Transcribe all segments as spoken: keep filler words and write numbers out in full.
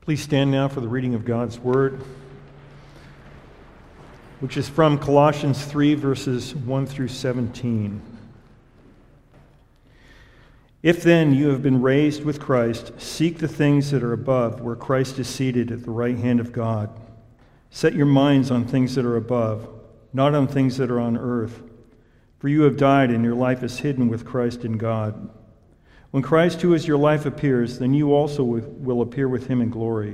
Please stand now for the reading of God's Word, which is from Colossians three, verses one through seventeen. If then you have been raised with Christ, seek the things that are above, where Christ is seated at the right hand of God. Set your minds on things that are above, not on things that are on earth. For you have died, and your life is hidden with Christ in God. When Christ, who is your life, appears, then you also will appear with him in glory.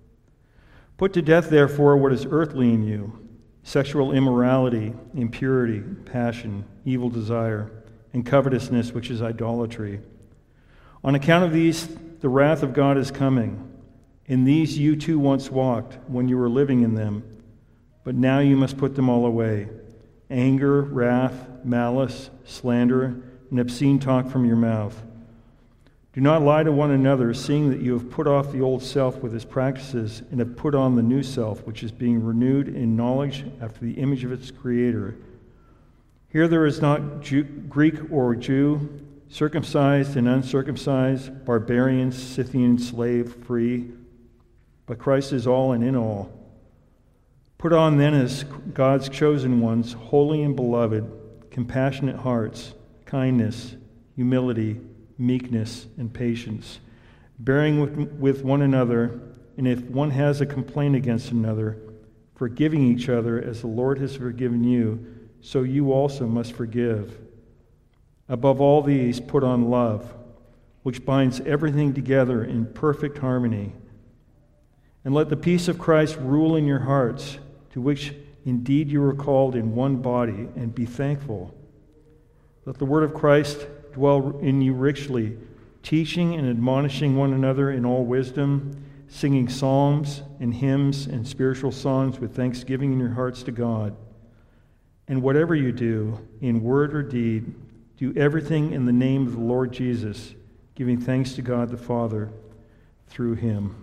Put to death, therefore, what is earthly in you: sexual immorality, impurity, passion, evil desire, and covetousness, which is idolatry. On account of these, the wrath of God is coming. In these you too once walked when you were living in them, but now you must put them all away: anger, wrath, malice, slander, and obscene talk from your mouth. Do not lie to one another, seeing that you have put off the old self with its practices and have put on the new self, which is being renewed in knowledge after the image of its Creator. Here there is not Jew, Greek or Jew, circumcised and uncircumcised, barbarian, Scythian, slave, free, but Christ is all and in all. Put on then as God's chosen ones, holy and beloved, compassionate hearts, kindness, humility, meekness, and patience, bearing with, with one another, and if one has a complaint against another, forgiving each other as the Lord has forgiven you, so you also must forgive. Above all these, put on love, which binds everything together in perfect harmony. And let the peace of Christ rule in your hearts, to which indeed you were called in one body, and be thankful. Let the word of Christ dwell in you richly, teaching and admonishing one another in all wisdom, singing psalms and hymns and spiritual songs with thanksgiving in your hearts to God. And whatever you do, in word or deed, do everything in the name of the Lord Jesus, giving thanks to God the Father through him.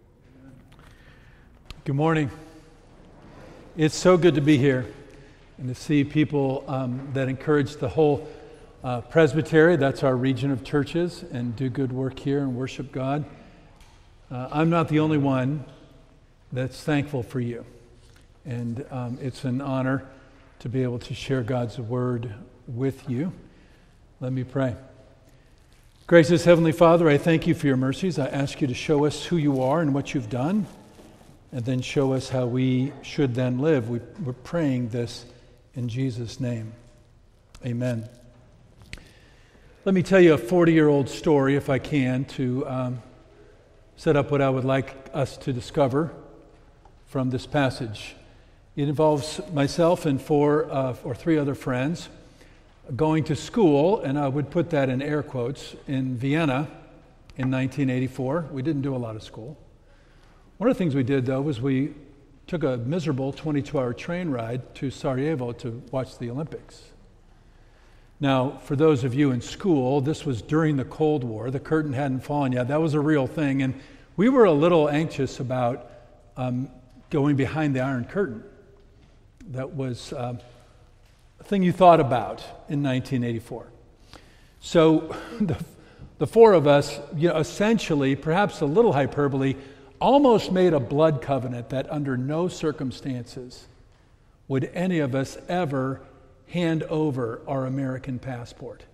Good morning. It's so good to be here and to see people um, that encourage the whole uh, presbytery, that's our region of churches, and do good work here and worship God. Uh, I'm not the only one that's thankful for you. And um, it's an honor to be able to share God's word with you. Let me pray. Gracious Heavenly Father, I thank you for your mercies. I ask you to show us who you are and what you've done, and then show us how we should then live. We, we're praying this in Jesus' name. Amen. Let me tell you a forty-year-old story, if I can, to um, set up what I would like us to discover from this passage. It involves myself and four uh, or three other friends going to school, and I would put that in air quotes, in Vienna in nineteen eighty-four. We didn't do a lot of school. One of the things we did, though, was we took a miserable twenty-two hour train ride to Sarajevo to watch the Olympics. Now, for those of you in school, this was during the Cold War. The curtain hadn't fallen yet. That was a real thing, and we were a little anxious about um, going behind the Iron Curtain. That was uh, a thing you thought about in nineteen eighty-four. So the, the four of us, you know, essentially, perhaps a little hyperbole, almost made a blood covenant that under no circumstances would any of us ever hand over our American passport.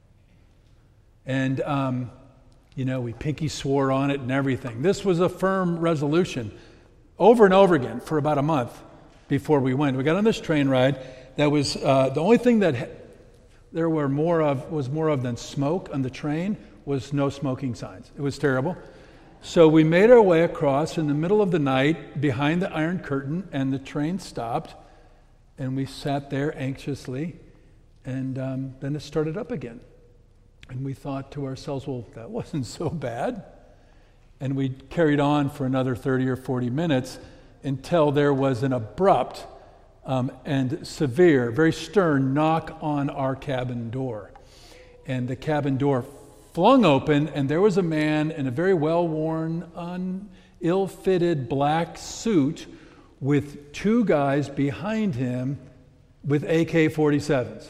And, um, you know, we pinky swore on it and everything. This was a firm resolution over and over again for about a month before we went. We got on this train ride that was uh, the only thing that ha- there were more of was more of than smoke on the train was no smoking signs. It was terrible. So we made our way across in the middle of the night behind the Iron Curtain, and the train stopped, and we sat there anxiously, and um, then it started up again. And we thought to ourselves, well, that wasn't so bad. And we carried on for another thirty or forty minutes until there was an abrupt um, and severe, very stern knock on our cabin door. And the cabin door flung open, and there was a man in a very well-worn, un, ill-fitted black suit with two guys behind him with A K forty-sevens.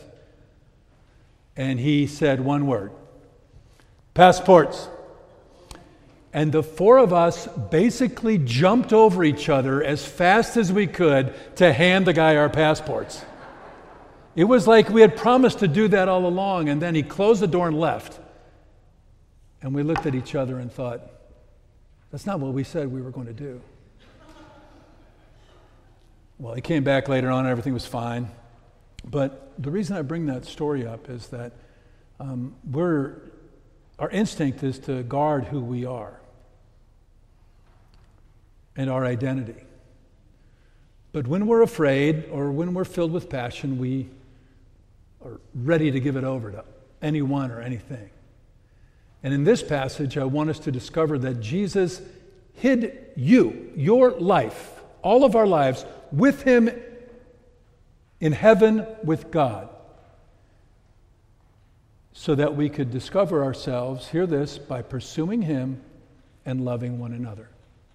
And he said one word: passports. And the four of us basically jumped over each other as fast as we could to hand the guy our passports. It was like we had promised to do that all along, and then he closed the door and left. And we looked at each other and thought, that's not what we said we were going to do. Well, he came back later on and everything was fine. But the reason I bring that story up is that um, we're, our instinct is to guard who we are and our identity. But when we're afraid or when we're filled with passion, we are ready to give it over to anyone or anything. And in this passage, I want us to discover that Jesus hid you, your life, all of our lives, with him in heaven with God, so that we could discover ourselves, hear this, by pursuing him and loving one another.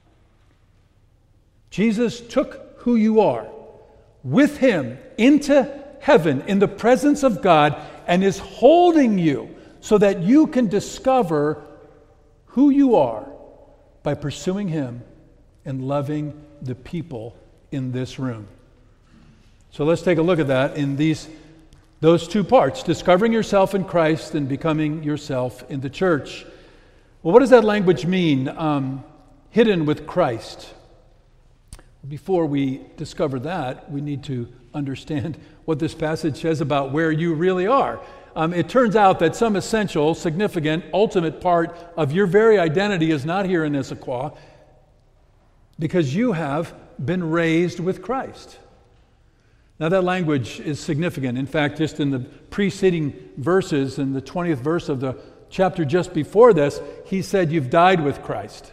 Jesus took who you are with him into heaven in the presence of God and is holding you so that you can discover who you are by pursuing him and loving the people in this room. So let's take a look at that in these those two parts, discovering yourself in Christ and becoming yourself in the church. Well, what does that language mean, um, hidden with Christ? Before we discover that, we need to understand what this passage says about where you really are. Um, it turns out that some essential, significant, ultimate part of your very identity is not here in Issaquah, because you have been raised with Christ. Now that language is significant. In fact, just in the preceding verses, in the twentieth verse of the chapter just before this, he said, you've died with Christ.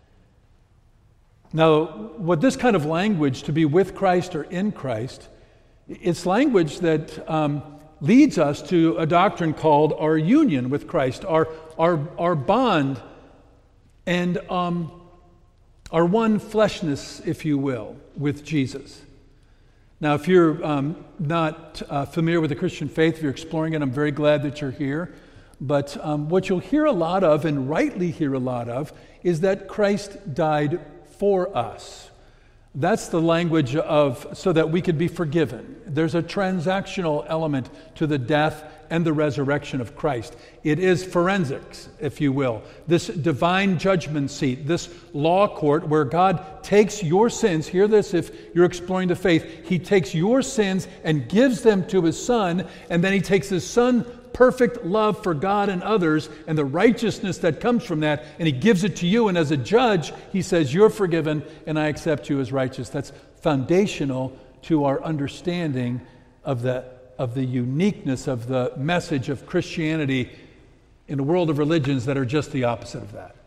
Now, what this kind of language, to be with Christ or in Christ, it's language that um, leads us to a doctrine called our union with Christ, our our, our bond, and um, our one fleshness, if you will, with Jesus. Now, if you're um, not uh, familiar with the Christian faith, if you're exploring it, I'm very glad that you're here. But um, what you'll hear a lot of, and rightly hear a lot of, is that Christ died for us. That's the language of so that we could be forgiven. There's a transactional element to the death and the resurrection of Christ. It is forensics, if you will. This divine judgment seat, this law court where God takes your sins, hear this if you're exploring the faith, he takes your sins and gives them to his Son, and then he takes his Son perfect love for God and others and the righteousness that comes from that, and he gives it to you, and as a judge, he says, you're forgiven and I accept you as righteous. That's foundational to our understanding of the, of the uniqueness of the message of Christianity in a world of religions that are just the opposite of that.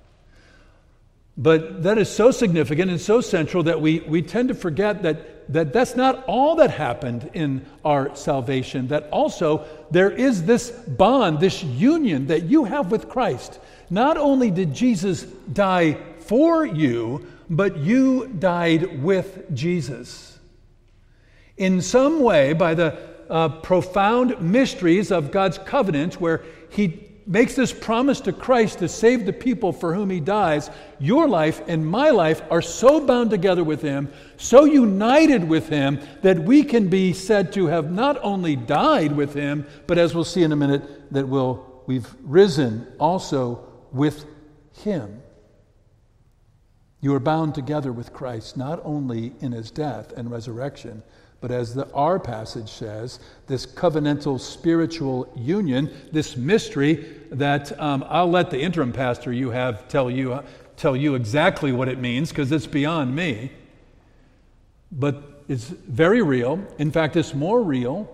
But that is so significant and so central that we, we tend to forget that, that that's not all that happened in our salvation, that also there is this bond, this union that you have with Christ. Not only did Jesus die for you, but you died with Jesus. In some way, by the uh, profound mysteries of God's covenant, where he makes this promise to Christ to save the people for whom he dies, your life and my life are so bound together with him, so united with him, that we can be said to have not only died with him, but as we'll see in a minute, that we'll, we've risen also with him. You are bound together with Christ, not only in his death and resurrection, but as the our passage says, this covenantal spiritual union, this mystery that um, I'll let the interim pastor you have tell you uh, tell you exactly what it means, because it's beyond me. But it's very real. In fact, it's more real.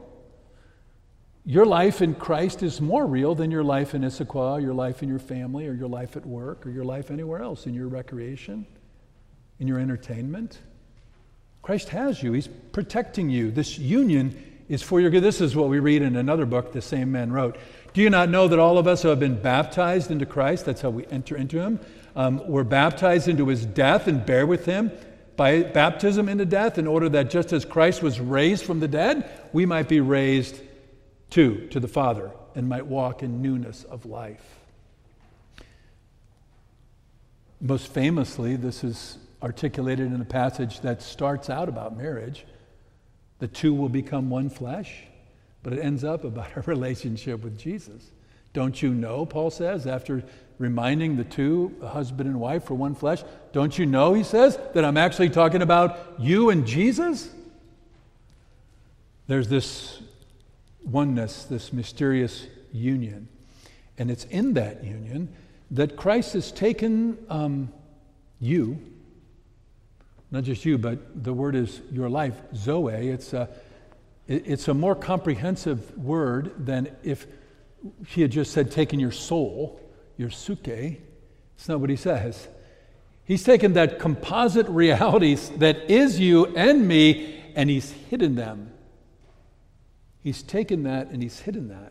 Your life in Christ is more real than your life in Issaquah, your life in your family, or your life at work, or your life anywhere else, in your recreation, in your entertainment. Christ has you. He's protecting you. This union is for your good. This is what we read in another book the same man wrote. Do you not know that all of us who have been baptized into Christ, that's how we enter into him, um, we're baptized into his death and bear with him by baptism into death, in order that just as Christ was raised from the dead, we might be raised too to the Father and might walk in newness of life. most famously, this is articulated in a passage that starts out about marriage. The two will become one flesh, but it ends up about our relationship with Jesus. Don't you know, Paul says, after reminding the two, a husband and wife, for one flesh, don't you know, he says, that I'm actually talking about you and Jesus? There's this oneness, this mysterious union. And it's in that union that Christ has taken um, you, not just you, but the word is your life, Zoe. It's a, it's a more comprehensive word than if he had just said taken your soul, your suke. It's not what he says. He's taken that composite reality that is you and me, and he's hidden them. He's taken that and he's hidden that.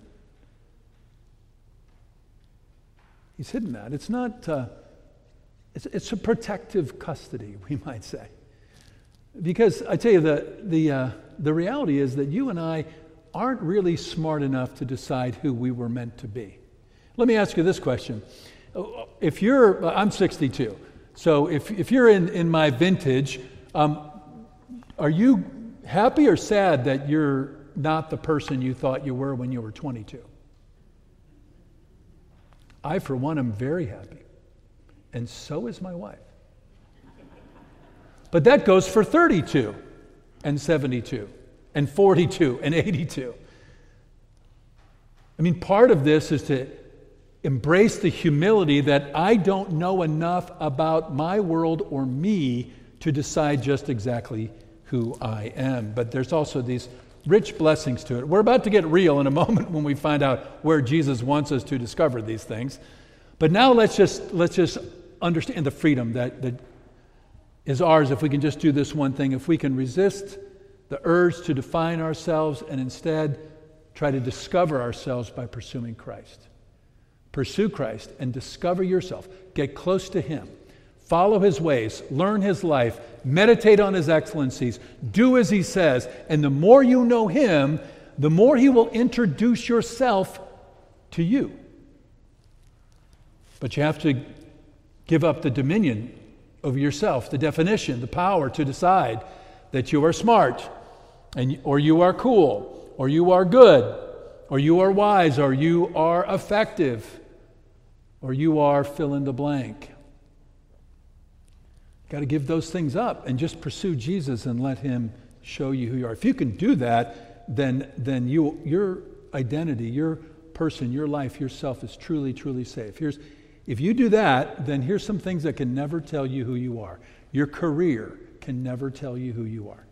He's hidden that. It's not, uh, it's, it's a protective custody, we might say. Because I tell you, the, the, uh, the reality is that you and I aren't really smart enough to decide who we were meant to be. Let me ask you this question. If you're, I'm sixty-two, so if, if you're in, in my vintage, um, are you happy or sad that you're not the person you thought you were when you were twenty-two? I, for one, am very happy, and so is my wife. But that goes for thirty-two, and seventy-two, and forty-two, and eighty-two. I mean, part of this is to embrace the humility that I don't know enough about my world or me to decide just exactly who I am. But there's also these rich blessings to it. We're about to get real in a moment when we find out where Jesus wants us to discover these things. But now let's just let's just understand the freedom that, that is ours if we can just do this one thing. If we can resist the urge to define ourselves and instead try to discover ourselves by pursuing Christ. Pursue Christ and discover yourself. Get close to him. Follow his ways, learn his life, meditate on his excellencies, do as he says, and the more you know him, the more he will introduce yourself to you. But you have to give up the dominion over yourself, the definition, the power to decide that you are smart, and or you are cool, or you are good, or you are wise, or you are effective, or you are fill in the blank. Got to give those things up and just pursue Jesus and let him show you who you are. If you can do that, then then you your identity, your person, your life, yourself is truly, truly safe. Here's if you do that, then here's some things that can never tell you who you are. Your career can never tell you who you are.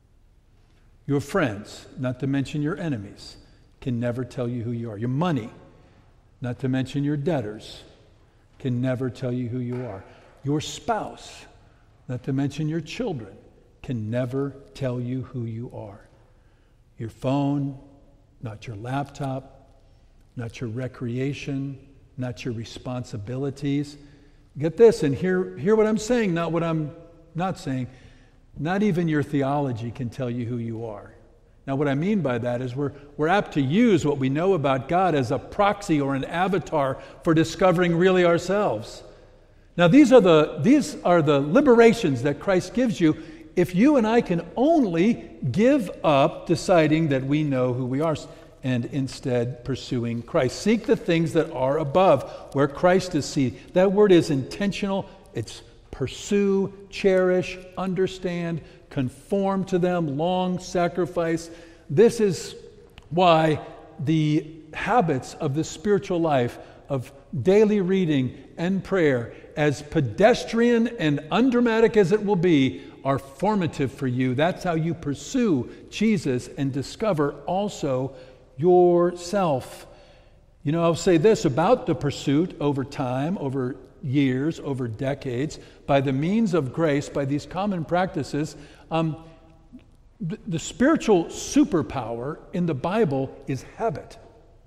Your friends, not to mention your enemies, can never tell you who you are. Your money, not to mention your debtors, can never tell you who you are. Your spouse, not to mention your children, can never tell you who you are. Your phone, not your laptop, not your recreation, not your responsibilities. Get this, and hear, hear what I'm saying, not what I'm not saying. Not even your theology can tell you who you are. Now, what I mean by that is we're, we're apt to use what we know about God as a proxy or an avatar for discovering really ourselves. Now, these are the these are the liberations that Christ gives you if you and I can only give up deciding that we know who we are and instead pursuing Christ. Seek the things that are above, where Christ is seated. That word is intentional. It's pursue, cherish, understand, conform to them, long, sacrifice. This is why the habits of the spiritual life of daily reading and prayer, as pedestrian and undramatic as it will be, are formative for you. That's how you pursue Jesus and discover also yourself. You know, I'll say this about the pursuit over time, over years, over decades, by the means of grace, by these common practices. Um, the, the spiritual superpower in the Bible is habit.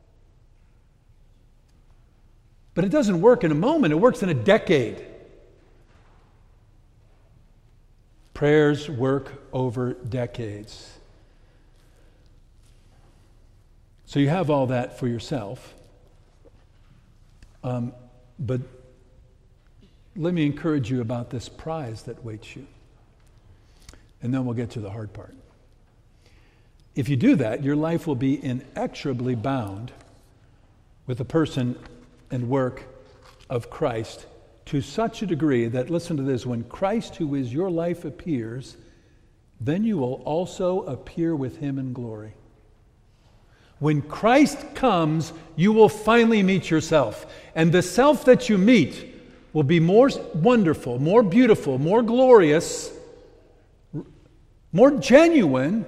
But it doesn't work in a moment, it works in a decade. Prayers work over decades. So you have all that for yourself. Um, but let me encourage you about this prize that waits you. And then we'll get to the hard part. If you do that, your life will be inexorably bound with the person and work of Christ to such a degree that, listen to this, when Christ, who is your life, appears, then you will also appear with him in glory. When Christ comes, you will finally meet yourself. And the self that you meet will be more wonderful, more beautiful, more glorious, more genuine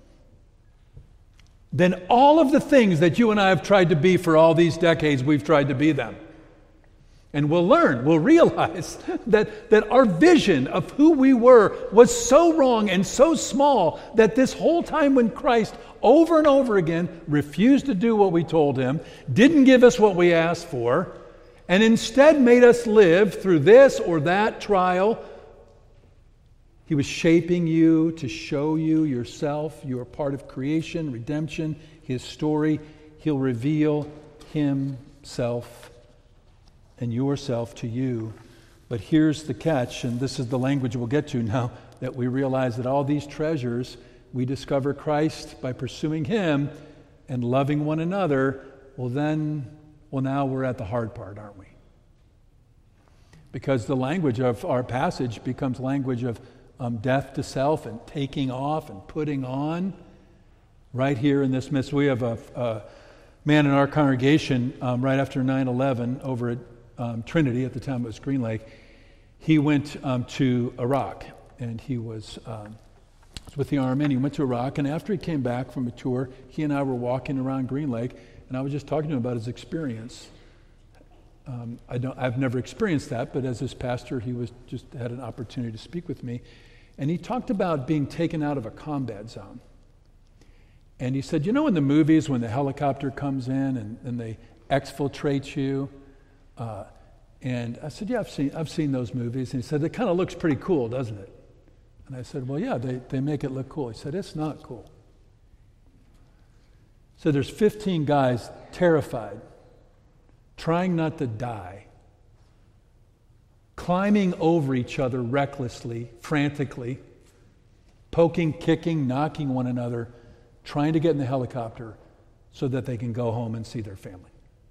than all of the things that you and I have tried to be for all these decades we've tried to be them. And we'll learn, we'll realize that, that our vision of who we were was so wrong and so small that this whole time when Christ over and over again refused to do what we told him, didn't give us what we asked for, and instead made us live through this or that trial. He was shaping you to show you yourself. You are part of creation, redemption, his story. He'll reveal himself and yourself to you. But here's the catch, and this is the language we'll get to now, that we realize that all these treasures, we discover Christ by pursuing him and loving one another. Well then, well now we're at the hard part, aren't we? Because the language of our passage becomes language of um, death to self and taking off and putting on. Right here in this midst, we have a, a man in our congregation um, right after nine eleven over at Um, Trinity, at the time it was Green Lake. He went um, to Iraq, and he was, um, was with the Army, and he went to Iraq, and after he came back from a tour, he and I were walking around Green Lake, and I was just talking to him about his experience. Um, I don't, I've never experienced that, but as his pastor, he was just had an opportunity to speak with me, and he talked about being taken out of a combat zone. And he said, you know in the movies when the helicopter comes in and, and they exfiltrate you? Uh, and I said, yeah, I've seen I've seen those movies. And he said, it kind of looks pretty cool, doesn't it? And I said, well, yeah, they, they make it look cool. He said, it's not cool. So there's fifteen guys terrified, trying not to die, climbing over each other recklessly, frantically, poking, kicking, knocking one another, trying to get in the helicopter so that they can go home and see their family.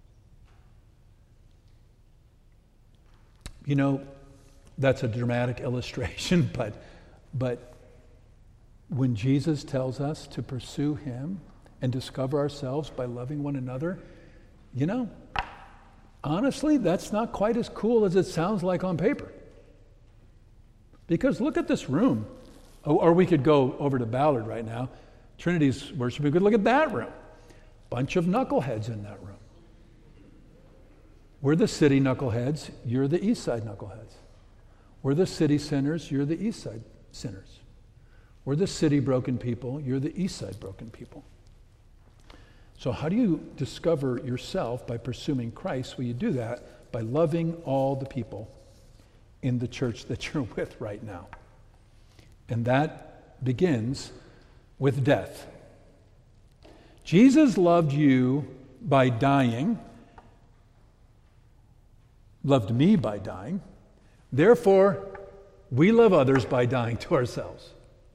You know, that's a dramatic illustration, but but when Jesus tells us to pursue him and discover ourselves by loving one another, you know, honestly, that's not quite as cool as it sounds like on paper. Because look at this room. Or we could go over to Ballard right now. Trinity's worship, we could look at that room. Bunch of knuckleheads in that room. We're the city knuckleheads, you're the east side knuckleheads. We're the city sinners, you're the east side sinners. We're the city broken people, you're the east side broken people. So how do you discover yourself by pursuing Christ? Well, you do that by loving all the people in the church that you're with right now. And that begins with death. Jesus loved you by dying, loved me by dying. Therefore, we love others by dying to ourselves.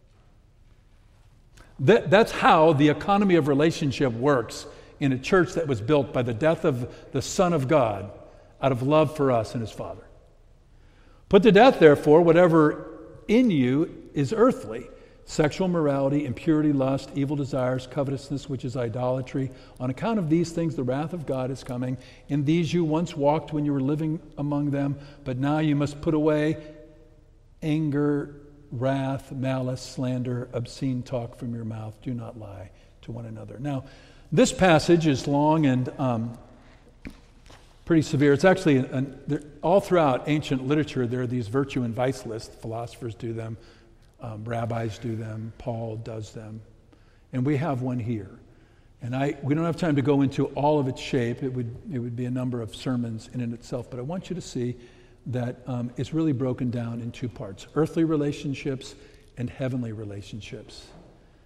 That, that's how the economy of relationship works in a church that was built by the death of the Son of God out of love for us and his Father. Put to death, therefore, whatever in you is earthly: sexual morality, impurity, lust, evil desires, covetousness, which is idolatry. On account of these things, the wrath of God is coming. In these you once walked when you were living among them, but now you must put away anger, wrath, malice, slander, obscene talk from your mouth. Do not lie to one another. Now, this passage is long and um, pretty severe. It's actually, an, all throughout ancient literature, there are these virtue and vice lists. Philosophers do them. Um, rabbis do them, Paul does them, and we have one here. And I, we don't have time to go into all of its shape. It would, it would be a number of sermons in and itself, but I want you to see that um, it's really broken down in two parts: earthly relationships and heavenly relationships.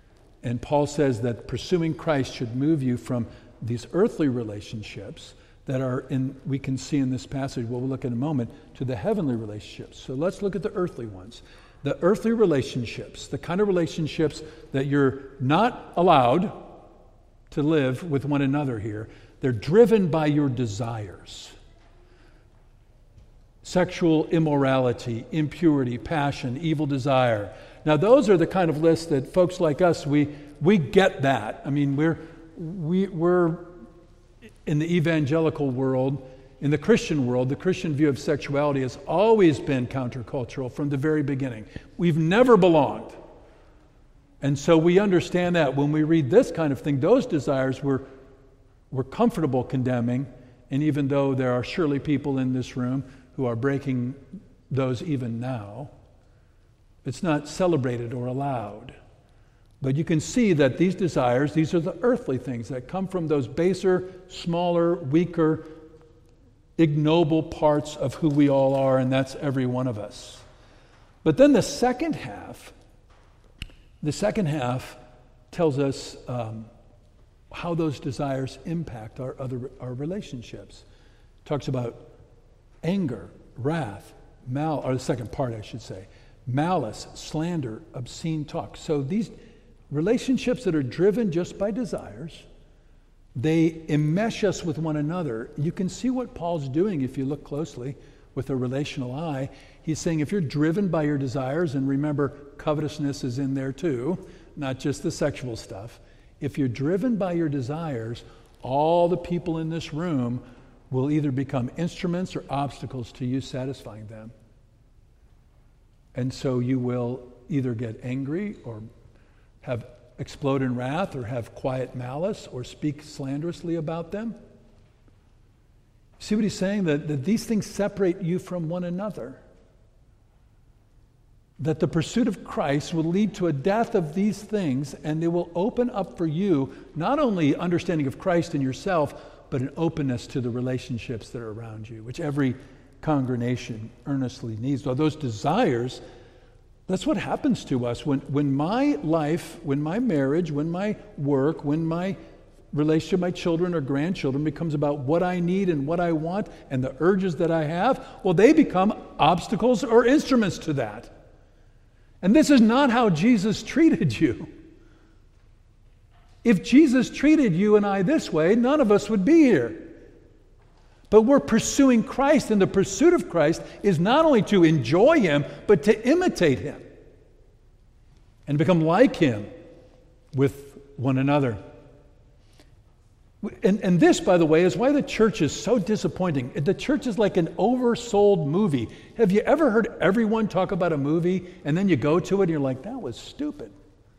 And Paul says that pursuing Christ should move you from these earthly relationships that are in, we can see in this passage, what we'll look at in a moment, to the heavenly relationships. So let's look at the earthly ones. The earthly relationships, the kind of relationships that you're not allowed to live with one another here, they're driven by your desires. Sexual immorality, impurity, passion, evil desire. Now those are the kind of lists that folks like us, we we get that. I mean, we're we, we're in the evangelical world, in the Christian world, the Christian view of sexuality has always been countercultural from the very beginning. We've never belonged. And so we understand that when we read this kind of thing, those desires we're, we're comfortable condemning, and even though there are surely people in this room who are breaking those even now, it's not celebrated or allowed. But you can see that these desires, these are the earthly things that come from those baser, smaller, weaker, ignoble parts of who we all are, and that's every one of us. But then the second half, the second half tells us um, how those desires impact our other our relationships. It talks about anger, wrath, mal, or the second part, I should say, malice, slander, obscene talk. So these relationships that are driven just by desires, they enmesh us with one another. You can see what Paul's doing if you look closely with a relational eye. He's saying if you're driven by your desires, and remember, covetousness is in there too, not just the sexual stuff. If you're driven by your desires, all the people in this room will either become instruments or obstacles to you satisfying them. And so you will either get angry or have explode in wrath or have quiet malice or speak slanderously about them. See what he's saying? That, that these things separate you from one another. That the pursuit of Christ will lead to a death of these things, and they will open up for you not only understanding of Christ and yourself, but an openness to the relationships that are around you, which every congregation earnestly needs. Well, those desires, that's what happens to us. When, when my life, when my marriage, when my work, when my relationship, my children or grandchildren becomes about what I need and what I want and the urges that I have, well, they become obstacles or instruments to that. And this is not how Jesus treated you. If Jesus treated you and I this way, none of us would be here. But we're pursuing Christ, and the pursuit of Christ is not only to enjoy Him, but to imitate Him and become like Him with one another. And, and this, by the way, is why the church is so disappointing. The church is like an oversold movie. Have you ever heard everyone talk about a movie, and then you go to it and you're like, that was stupid?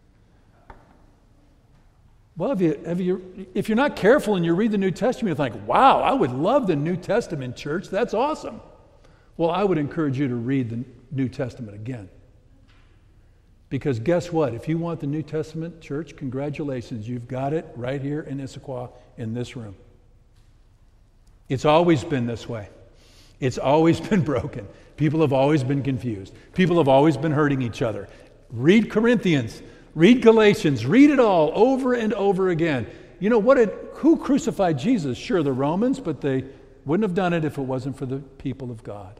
Well, if, you, if, you, if you're not careful and you read the New Testament, you're like, wow, I would love the New Testament, church. That's awesome. Well, I would encourage you to read the New Testament again. Because guess what? If you want the New Testament, church, congratulations. You've got it right here in Issaquah in this room. It's always been this way. It's always been broken. People have always been confused. People have always been hurting each other. Read Corinthians. Read Galatians. Read it all over and over again. You know, what? Did, who crucified Jesus? Sure, the Romans, but they wouldn't have done it if it wasn't for the people of God.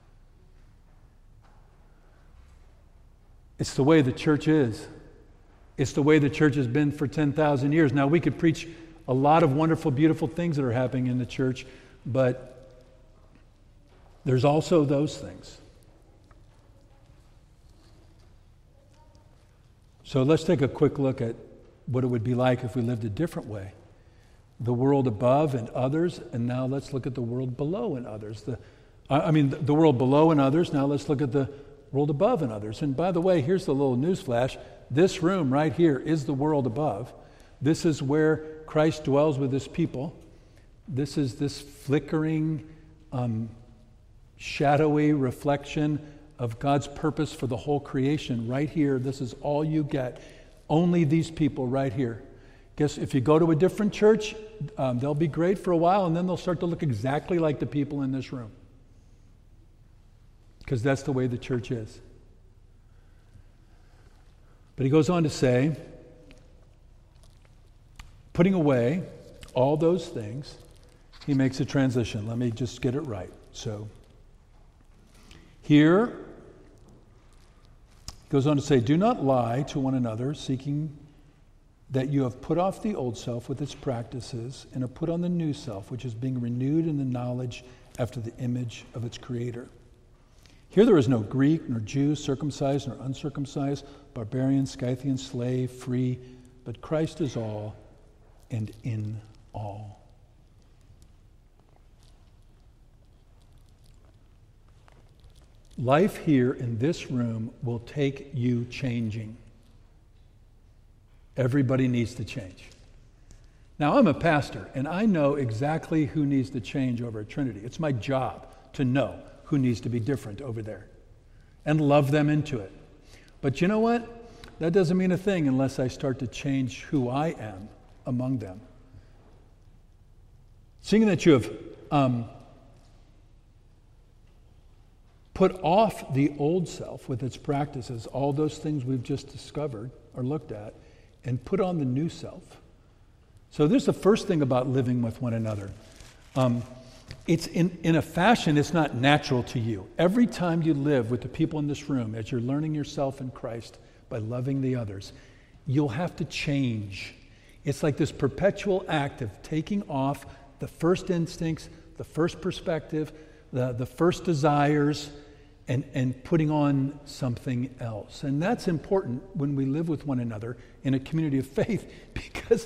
It's the way the church is. It's the way the church has been for ten thousand years. Now, we could preach a lot of wonderful, beautiful things that are happening in the church, but there's also those things. So let's take a quick look at what it would be like if we lived a different way. The world above and others, and now let's look at the world below and others. The, I mean, the world below and others, now let's look at the world above and others. And by the way, here's the little news flash. This room right here is the world above. This is where Christ dwells with His people. This is this flickering, um, shadowy reflection of God's purpose for the whole creation right here. This is all you get. Only these people right here. Guess if you go to a different church, um, they'll be great for a while, and then they'll start to look exactly like the people in this room. Because that's the way the church is. But he goes on to say, putting away all those things, he makes a transition. Let me just get it right. So, here, he goes on to say, do not lie to one another, seeking that you have put off the old self with its practices and have put on the new self, which is being renewed in the knowledge after the image of its creator. Here there is no Greek, nor Jew, circumcised, nor uncircumcised, barbarian, Scythian, slave, free, but Christ is all and in all. Life here in this room will take you changing. Everybody needs to change. Now, I'm a pastor, and I know exactly who needs to change over at Trinity. It's my job to know who needs to be different over there and love them into it. But you know what? That doesn't mean a thing unless I start to change who I am among them. Seeing that you have um, put off the old self with its practices, all those things we've just discovered or looked at, and put on the new self. So there's the first thing about living with one another. Um, it's in, in a fashion, it's not natural to you. Every time you live with the people in this room, as you're learning yourself in Christ by loving the others, you'll have to change. It's like this perpetual act of taking off the first instincts, the first perspective, the, the first desires, and, and putting on something else. And that's important when we live with one another in a community of faith, because,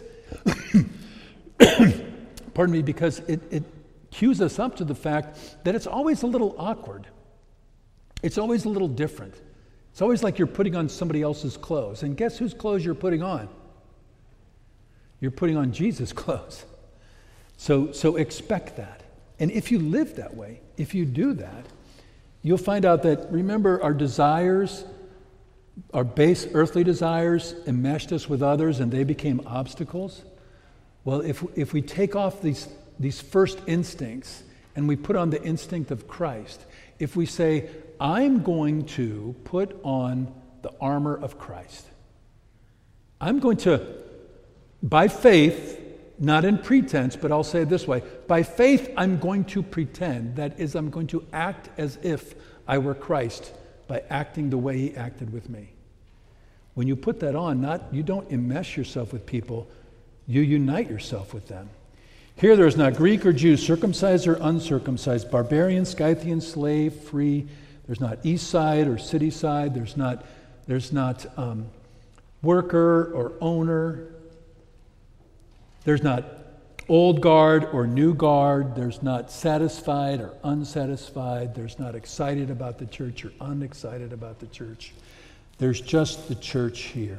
pardon me, because it, it cues us up to the fact that it's always a little awkward. It's always a little different. It's always like you're putting on somebody else's clothes. And guess whose clothes you're putting on? You're putting on Jesus' clothes. So, so expect that. And if you live that way, if you do that, you'll find out that, remember, our desires, our base earthly desires, enmeshed us with others and they became obstacles. Well, if if we take off these, these first instincts and we put on the instinct of Christ, if we say, I'm going to put on the armor of Christ. I'm going to, by faith, not in pretense, but I'll say it this way. By faith, I'm going to pretend. That is, I'm going to act as if I were Christ by acting the way he acted with me. When you put that on, not you don't enmesh yourself with people, you unite yourself with them. Here there is not Greek or Jew, circumcised or uncircumcised, barbarian, Scythian, slave, free. There's not east side or city side. There's not, there's not um, worker or owner. There's not old guard or new guard. There's not satisfied or unsatisfied. There's not excited about the church or unexcited about the church. There's just the church here.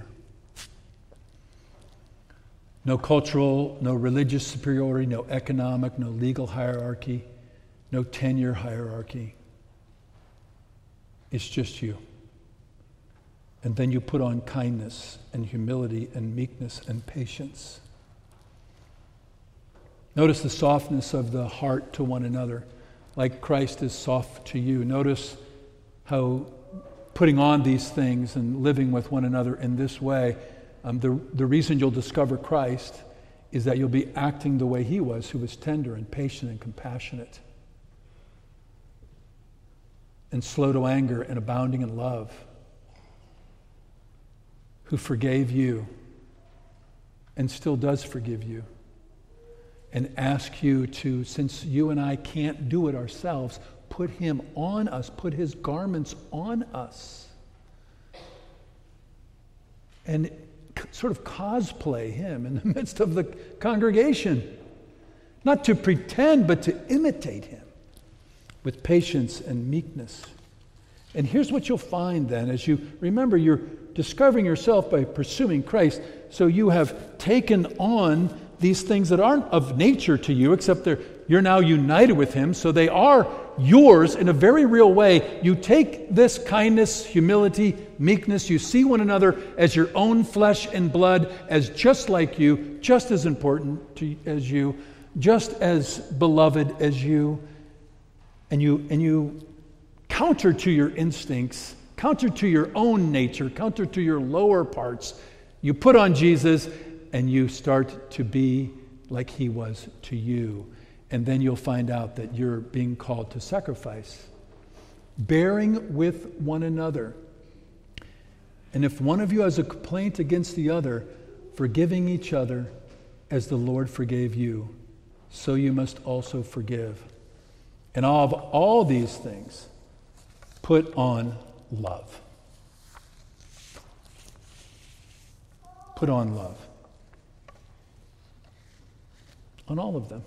No cultural, no religious superiority, no economic, no legal hierarchy, no tenure hierarchy. It's just you. And then you put on kindness and humility and meekness and patience. Notice the softness of the heart to one another, like Christ is soft to you. Notice how putting on these things and living with one another in this way, um, the, the reason you'll discover Christ is that you'll be acting the way he was, who was tender and patient and compassionate and slow to anger and abounding in love, who forgave you and still does forgive you, and ask you to, since you and I can't do it ourselves, put him on us, put his garments on us, and sort of cosplay him in the midst of the congregation. Not to pretend, but to imitate him with patience and meekness. And here's what you'll find then, as you remember, you're discovering yourself by pursuing Christ, so you have taken on these things that aren't of nature to you, except they're, you're now united with him, so they are yours in a very real way. You take this kindness, humility, meekness, you see one another as your own flesh and blood, as just like you, just as important to, as you, just as beloved as you, and you and you counter to your instincts, counter to your own nature, counter to your lower parts. You put on Jesus, and you start to be like he was to you. And then you'll find out that you're being called to sacrifice. Bearing with one another. And if one of you has a complaint against the other, forgiving each other as the Lord forgave you, so you must also forgive. And of all these things, put on love. Put on love. On all of them.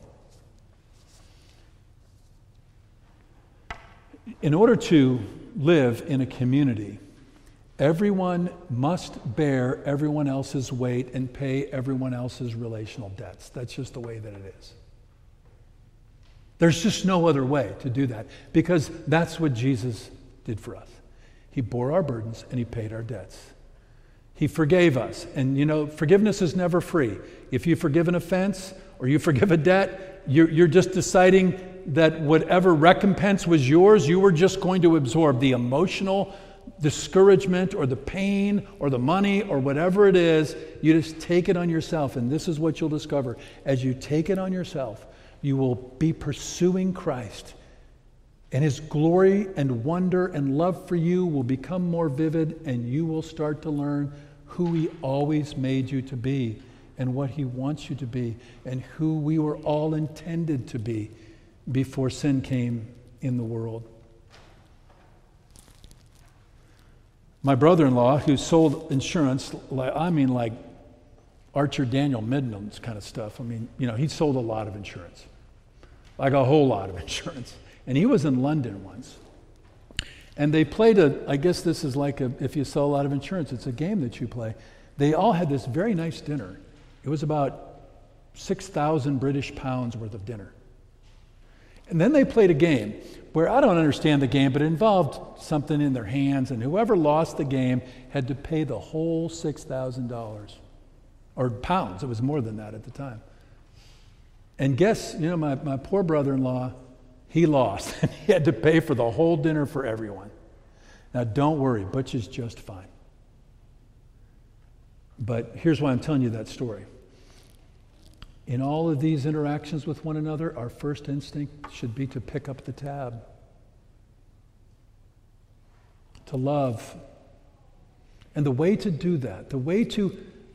In order to live in a community, everyone must bear everyone else's weight and pay everyone else's relational debts. That's just the way that it is. There's just no other way to do that, because that's what Jesus did for us. He bore our burdens and he paid our debts. He forgave us. And you know, forgiveness is never free. If you forgive an offense or you forgive a debt, you're, you're just deciding that whatever recompense was yours, you were just going to absorb the emotional discouragement or the pain or the money or whatever it is. You just take it on yourself. And this is what you'll discover. As you take it on yourself, you will be pursuing Christ. And his glory and wonder and love for you will become more vivid, and you will start to learn who he always made you to be and what he wants you to be and who we were all intended to be before sin came in the world. My brother-in-law, who sold insurance, like, I mean like Archer Daniel Midland's kind of stuff. I mean, you know, he sold a lot of insurance, like a whole lot of insurance. And he was in London once. And they played a, I guess this is like a, if you sell a lot of insurance, it's a game that you play. They all had this very nice dinner. It was about six thousand British pounds worth of dinner. And then they played a game where I don't understand the game, but it involved something in their hands, and whoever lost the game had to pay the whole six thousand dollars. Or pounds, it was more than that at the time. And guess, you know, my, my poor brother-in-law, he lost. And he had to pay for the whole dinner for everyone. Now don't worry, Butch is just fine. But here's why I'm telling you that story. In all of these interactions with one another, our first instinct should be to pick up the tab. To love. And the way to do that, the way to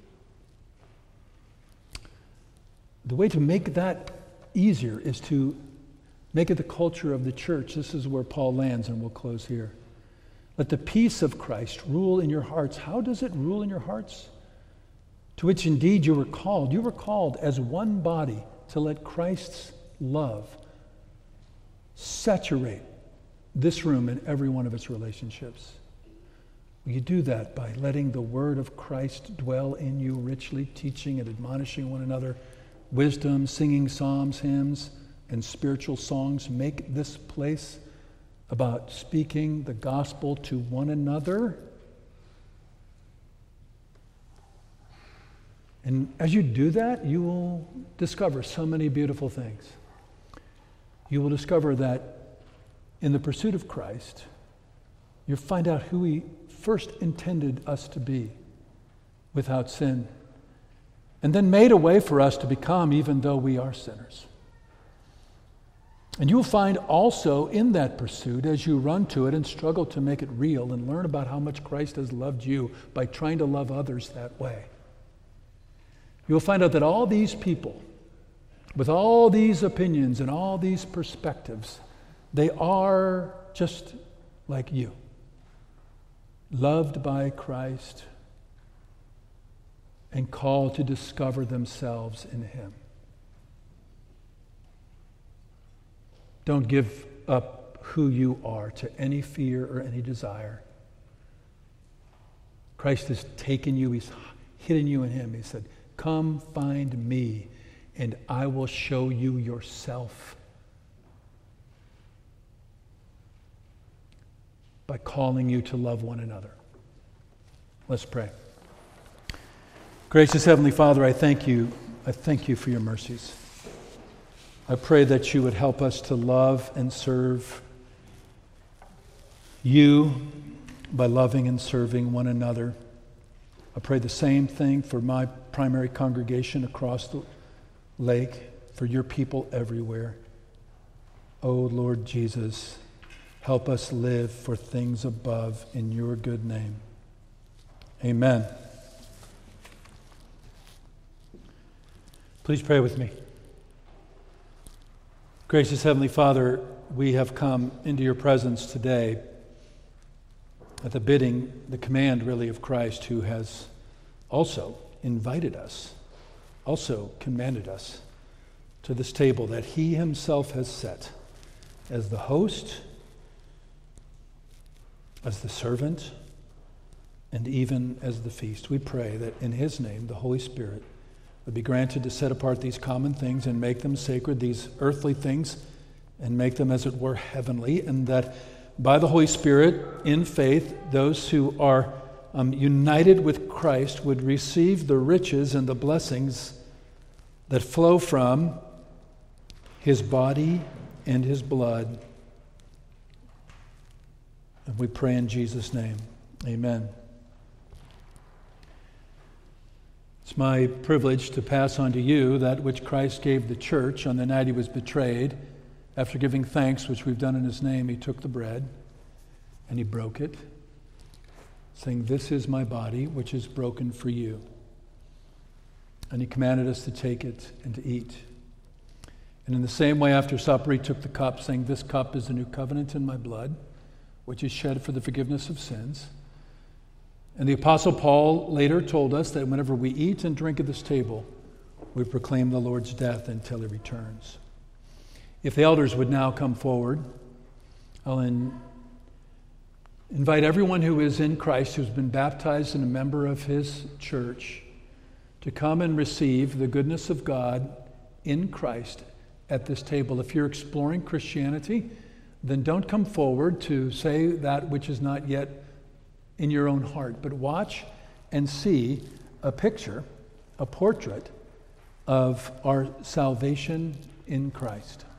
the way to make that easier is to make it the culture of the church. This is where Paul lands, and we'll close here. Let the peace of Christ rule in your hearts. How does it rule in your hearts? To which indeed you were called. You were called as one body to let Christ's love saturate this room and every one of its relationships. Will you do that by letting the word of Christ dwell in you richly, teaching and admonishing one another, wisdom, singing psalms, hymns, and spiritual songs? Make this place about speaking the gospel to one another. And as you do that, you will discover so many beautiful things. You will discover that in the pursuit of Christ, you'll find out who he first intended us to be without sin, and then made a way for us to become, even though we are sinners. And you'll find also in that pursuit, as you run to it and struggle to make it real and learn about how much Christ has loved you by trying to love others that way, you'll find out that all these people, with all these opinions and all these perspectives, they are just like you, loved by Christ and called to discover themselves in him. Don't give up who you are to any fear or any desire. Christ has taken you, he's hidden you in him. He said, come find me and I will show you yourself. By calling you to love one another. Let's pray. Gracious Heavenly Father, I thank you. I thank you for your mercies. I pray that you would help us to love and serve you by loving and serving one another. I pray the same thing for my primary congregation across the lake, for your people everywhere. O Lord Jesus, help us live for things above in your good name. Amen. Please pray with me. Gracious Heavenly Father, we have come into your presence today at the bidding, the command really of Christ, who has also invited us, also commanded us to this table that he himself has set as the host, as the servant, and even as the feast. We pray that in his name, the Holy Spirit would be granted to set apart these common things and make them sacred, these earthly things, and make them, as it were, heavenly, and that by the Holy Spirit, in faith, those who are um, united with Christ would receive the riches and the blessings that flow from his body and his blood. And we pray in Jesus' name. Amen. It's my privilege to pass on to you that which Christ gave the church on the night he was betrayed. After giving thanks, which we've done in his name, he took the bread and he broke it, saying, "This is my body, which is broken for you." And he commanded us to take it and to eat. And in the same way, after supper, he took the cup, saying, "This cup is the new covenant in my blood, which is shed for the forgiveness of sins." And the Apostle Paul later told us that whenever we eat and drink at this table, we proclaim the Lord's death until he returns. If the elders would now come forward, I'll in, invite everyone who is in Christ, who's been baptized and a member of his church, to come and receive the goodness of God in Christ at this table. If you're exploring Christianity, then don't come forward to say that which is not yet in your own heart, but watch and see a picture, a portrait of our salvation in Christ.